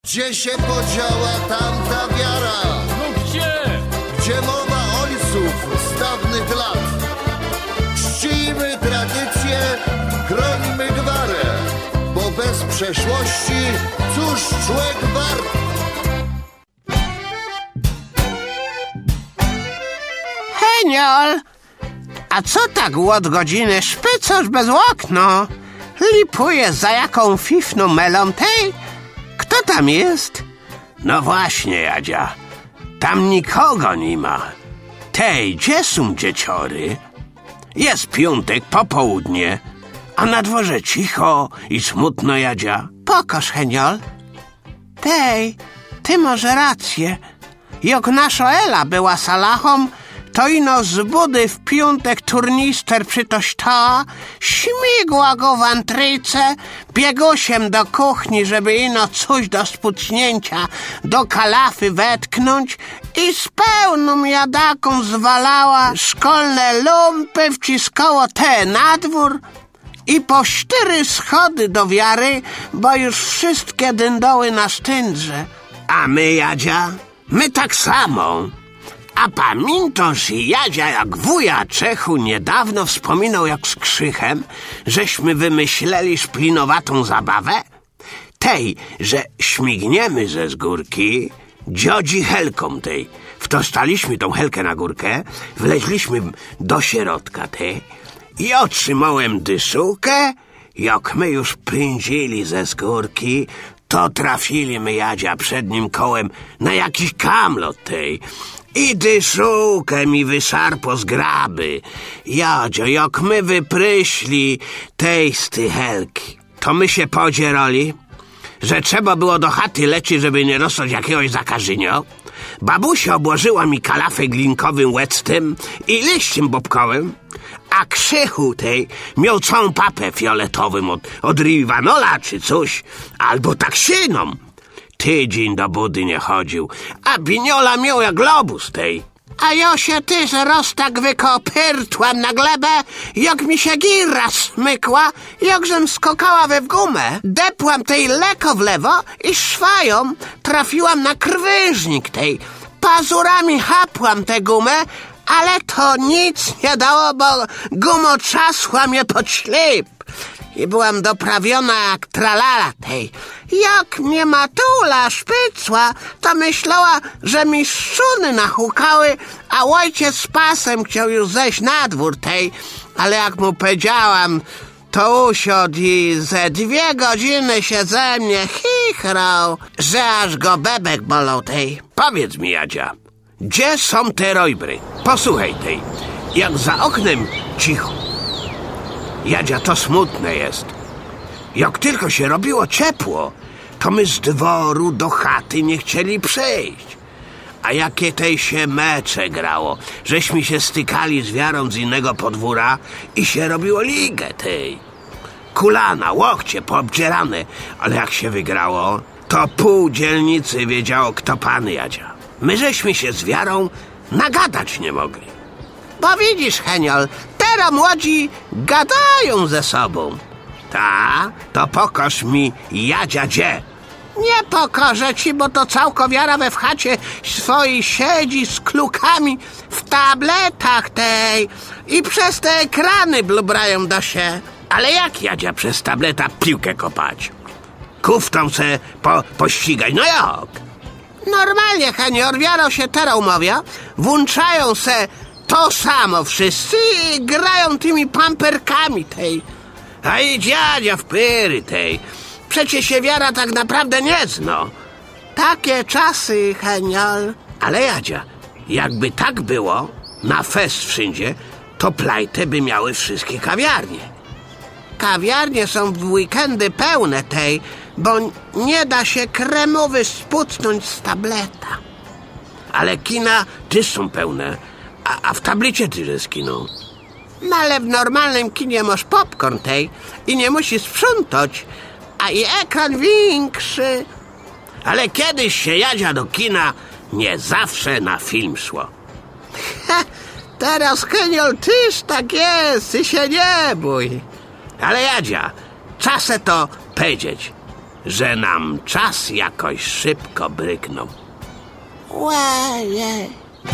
Gdzie się podziała tamta wiara? No gdzie? Gdzie mowa ojców z dawnych lat? Czcijmy tradycję, chronimy gwarę, bo bez przeszłości cóż człowiek wart? Heniol, a co tak od godziny szpycasz bez okno? Lipujesz za jaką fifną melą tej? Kto tam jest? No właśnie, Jadzia, tam nikogo nie ma. Tej, gdzie są dzieciory? Jest piątek, popołudnie, a na dworze cicho i smutno, Jadzia. Pokaż, Heniol. Tej, ty może rację. Jak nasza Ela była salachą, to ino z budy w piątek turnister przytoś ta, śmigła go w antryce, biegusiem do kuchni, żeby ino coś do spucnięcia do kalafy wetknąć i z pełną jadaką zwalała szkolne lumpy, wciskało te na dwór i po 4 schody do wiary, bo już wszystkie dyndoły na sztyndrze. A my, Jadzia, my tak samo. A pamiętasz, Jadzia, jak wuja Czechu niedawno wspominał jak z Krzychem, żeśmy wymyśleli szplinowatą zabawę? Tej, że śmigniemy ze z górki, dziodzi helką tej. Wtostaliśmy tą helkę na górkę, wleźliśmy do środka tej i otrzymałem dysukę, jak my już prędzili ze z górki, to trafiliśmy, Jadzia, przednim kołem na jakiś kamlot tej. I dyszukę mi wyszarpo z graby. Jadzio, jak my wypryśli tej z ty helki, to my się podzierali, że trzeba było do chaty lecieć, żeby nie dostać jakiegoś zakażenia. Babusia obłożyła mi kalafę glinkowym łectem i liściem bobkowym, a Krzychu tej miał całą papę fioletowym od Rivanola czy coś, albo taksiną. Tydzień do budy nie chodził, a Biniola miał jak globus tej. A ja się też roz tak wykopyrtłam na glebę, jak mi się gira smykła, jakżem skokała we w gumę. Depłam tej leko w lewo i szwają trafiłam na krwyżnik tej. Pazurami chapłam tę gumę, ale to nic nie dało, bo gumo trzasła mnie pod ślip. I byłam doprawiona jak tralala tej. Jak mnie matula szpycła, to myślała, że mi szczuny nahukały, a ojciec z pasem chciał już zejść na dwór tej. Ale jak mu powiedziałam, to usiadł i ze 2 godziny się ze mnie chichrał, że aż go bebek bolał tej. Powiedz mi, Jadzia, gdzie są te rojbry? Posłuchaj tej, jak za oknem cicho. Jadzia, to smutne jest. Jak tylko się robiło ciepło, to my z dworu do chaty nie chcieli przyjść. A jakie tej się mecze grało, żeśmy się stykali z wiarą z innego podwóra i się robiło ligę tej. Kulana, łokcie poobdzierane, ale jak się wygrało, to pół dzielnicy wiedziało, kto pan, Jadzia. My żeśmy się z wiarą nagadać nie mogli. Bo widzisz, Heniol, teraz młodzi gadają ze sobą. Ta, to pokaż mi, Jadzia, gdzie? Nie pokażę ci, bo to całko wiara we w chacie swojej siedzi z klukami w tabletach tej i przez te ekrany blubrają do się. Ale jak, Jadzia, przez tableta piłkę kopać? Kuftą se pościgać, no jak? Normalnie, Henior, wiaro się teraz umawia, włączają se to samo wszyscy i grają tymi pamperkami tej. A i dziadzia w pyry tej. Przecie się wiara tak naprawdę nie zna. Takie czasy, Heniol. Ale Jadzia, jakby tak było, na fest wszędzie, to plajtę by miały wszystkie kawiarnie. Kawiarnie są w weekendy pełne tej, bo nie da się kremowy spucnąć z tableta. Ale kina też są pełne, a w tablicie też jest kino. No ale w normalnym kinie masz popcorn tej i nie musisz sprzątać, a i ekran większy. Ale kiedyś się, Jadzia, do kina nie zawsze na film szło. Teraz, Heniol, tyż tak jest i się nie bój. Ale Jadzia, czasem to powiedzieć, że nam czas jakoś szybko bryknął. Ojej.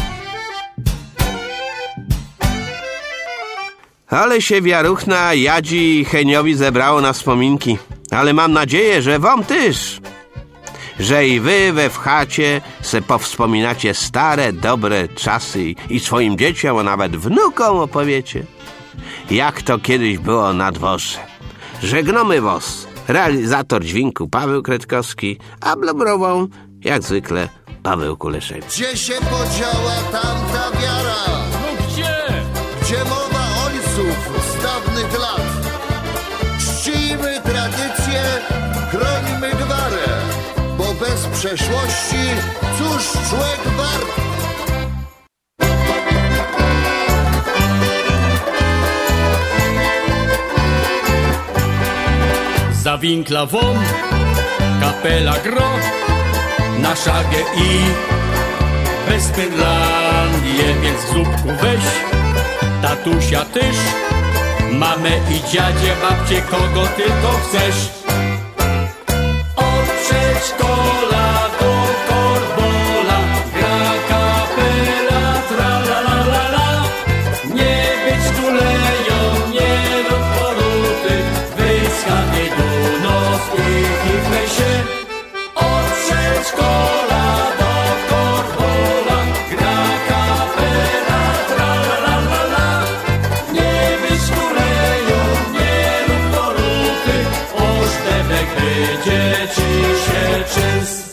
Ale się wiaruchna Jadzi i Heniowi zebrało na wspominki. Ale mam nadzieję, że wam też. Że i wy we w chacie se powspominacie stare, dobre czasy i swoim dzieciom, a nawet wnukom opowiecie, jak to kiedyś było na dworze. Żegnamy was, realizator dźwięku Paweł Kretkowski, a blubrował, jak zwykle, Paweł Kuleszewski. Gdzie się podziała tamta wiara? No gdzie? Gdzie mowa ojców z dawnych lat? Czcijmy tradycję, chrońmy gwarę, bo bez przeszłości cóż człowiek wart? Za winkla won, kapela gro, na szagę i Westfalię, więc w zupku weź tatusia tyż, mamę i dziadzie, babcie, kogo tylko chcesz. Od przedszkola do korbola gra kapela tra-la-la-la-la. Nie być tuleją, nie rób poruty, wyschadnie do nos i chlej się. Od przedszkola do korbola gra kapela tra-la-la-la-la. Nie być tuleją, nie rób poruty, ożdebek będzie ci się czyst.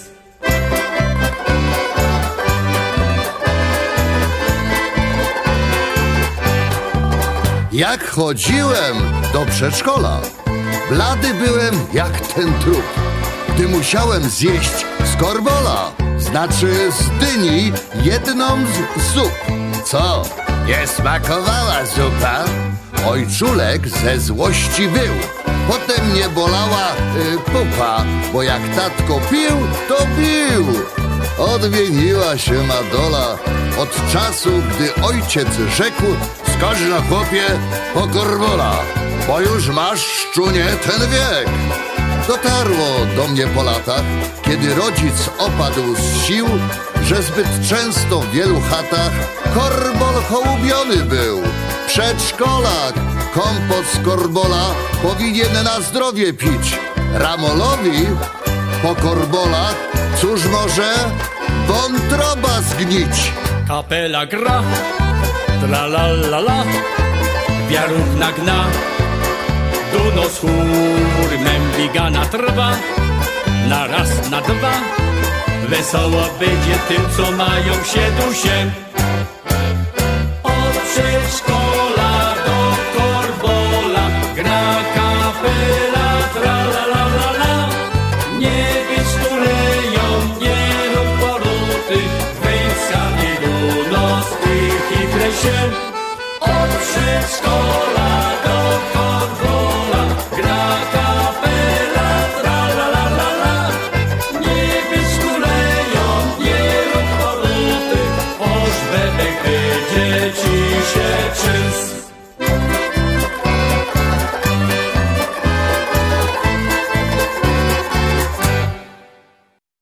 Jak chodziłem do przedszkola, blady byłem jak ten trup, gdy musiałem zjeść z korbola, znaczy z dyni, jedną z zup. Co? Nie smakowała zupa? Ojczulek ze złości wył. Potem mnie bolała pupa, bo jak tatko pił, to bił. Odmieniła się Madola od czasu, gdy ojciec rzekł: skocz na chłopie po korbola, bo już masz, szczunie, ten wiek. Dotarło do mnie po latach, kiedy rodzic opadł z sił, że zbyt często w wielu chatach korbol hołubiony był. Przedszkolak kompot z korbola powinien na zdrowie pić. Ramolowi po korbolach cóż może wątroba zgnić. Kapela gra, tra-la-la-la, wiaruchna gna, duno z chór, mębigana trwa, na raz, na dwa, wesoło będzie tym, co mają się. Od przedszkola do korbola gra kapela tra-la-la-la-la. Nie być tuleją, nie rób poruty, wyjdź do nos i chytrę się. Od przedszkola